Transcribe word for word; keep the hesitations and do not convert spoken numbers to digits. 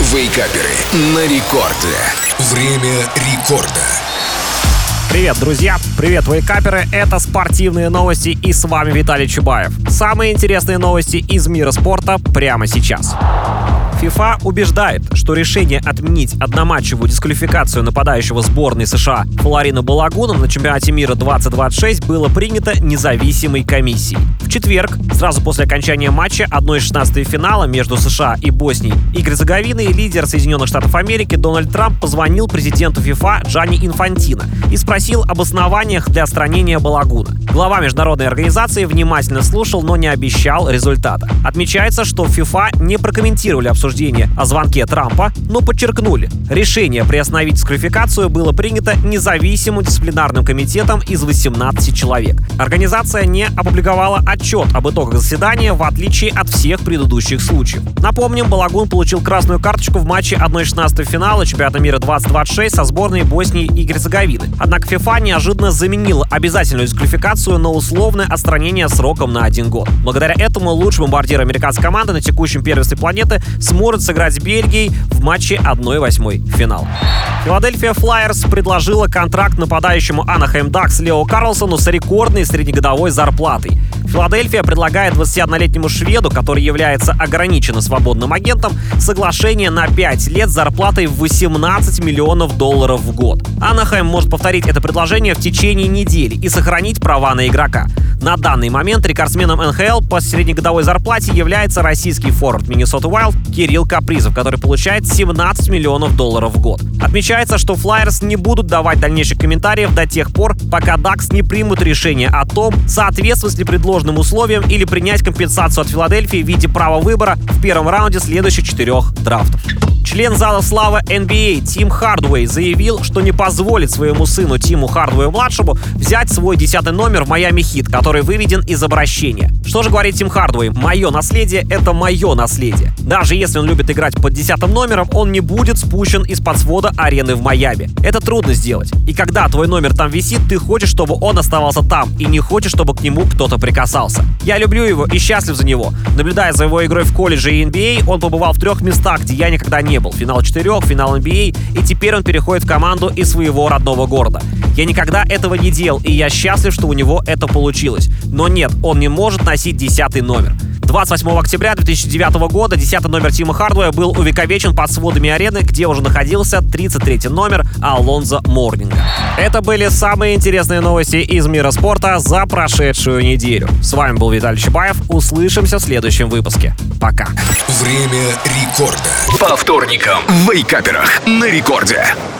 Вейкаперы на рекорде. Время рекорда. Привет, друзья! Привет, вейкаперы! Это спортивные новости, и с вами Виталий Чубаев. Самые интересные новости из мира спорта прямо сейчас. ФИФА убеждает, что решение отменить одноматчевую дисквалификацию нападающего сборной США Флорина Балагуна на чемпионате мира двадцать двадцать шесть было принято независимой комиссией. В четверг, сразу после окончания матча одна шестнадцатая финала между США и Боснией и Герцеговиной, лидер Соединенных Штатов Америки Дональд Трамп позвонил президенту ФИФА Джанни Инфантино и спросил об основаниях для отстранения Балагуна. Глава международной организации внимательно слушал, но не обещал результата. Отмечается, что в ФИФА не прокомментировали обсуждение о звонке Трампа, но подчеркнули, решение приостановить дисквалификацию было принято независимым дисциплинарным комитетом из восемнадцати человек. Организация не опубликовала отчет об итогах заседания, в отличие от всех предыдущих случаев. Напомним, Балагун получил красную карточку в матче одна шестнадцатая финала чемпионата мира двадцать двадцать шесть со сборной Боснии и Герцеговины. Однако ФИФА неожиданно заменила обязательную дисквалификацию на условное отстранение сроком на один год. Благодаря этому лучший бомбардир американской команды на текущем первенстве планеты сможет сыграть с Бельгией в матче одна восьмая финала. Филадельфия Флайерс предложила контракт нападающему Анахайм Дакс Лео Карлсону с рекордной среднегодовой зарплатой. Филадельфия предлагает двадцатиоднолетнему шведу, который является ограниченно свободным агентом, соглашение на пять лет с зарплатой в восемнадцать миллионов долларов в год. Анахайм может повторить это предложение в течение недели и сохранить права на игрока. На данный момент рекордсменом эн ха эл по среднегодовой зарплате является российский форвард Миннесота Уайлд Кирилл Капризов, который получает семнадцать миллионов долларов в год. Отмечается, что Флайерс не будут давать дальнейших комментариев до тех пор, пока Дакс не примут решение о том, соответствует ли предложенным условиям или принять компенсацию от Филадельфии в виде права выбора в первом раунде следующих четырех драфтов. Член зала славы эн би эй Тим Хардуэй заявил, что не позволит своему сыну Тиму Хардуэю-младшему взять свой десятый номер в Майами Хит, который выведен из обращения. Что же говорит Тим Хардуэй? «Мое наследие — это мое наследие». Даже если он любит играть под десятым номером, он не будет спущен из-под свода арены в Майами. Это трудно сделать. И когда твой номер там висит, ты хочешь, чтобы он оставался там, и не хочешь, чтобы к нему кто-то прикасался. Я люблю его и счастлив за него. Наблюдая за его игрой в колледже и эн би эй, он побывал в трех местах, где я никогда не был. Финал четырех, финал эн би эй, и теперь он переходит в команду из своего родного города. Я никогда этого не делал, и я счастлив, что у него это получилось. Но нет, он не может носить десятый номер. двадцать восьмого октября две тысячи девятого года десятый номер Тима Хардуэя был увековечен под сводами арены, где уже находился тридцать третий номер Алонзо Морнинга. Это были самые интересные новости из мира спорта за прошедшую неделю. С вами был Виталий Чубаев. Услышимся в следующем выпуске. Пока. Время рекорда. По вторникам в Вейкаперах на рекорде.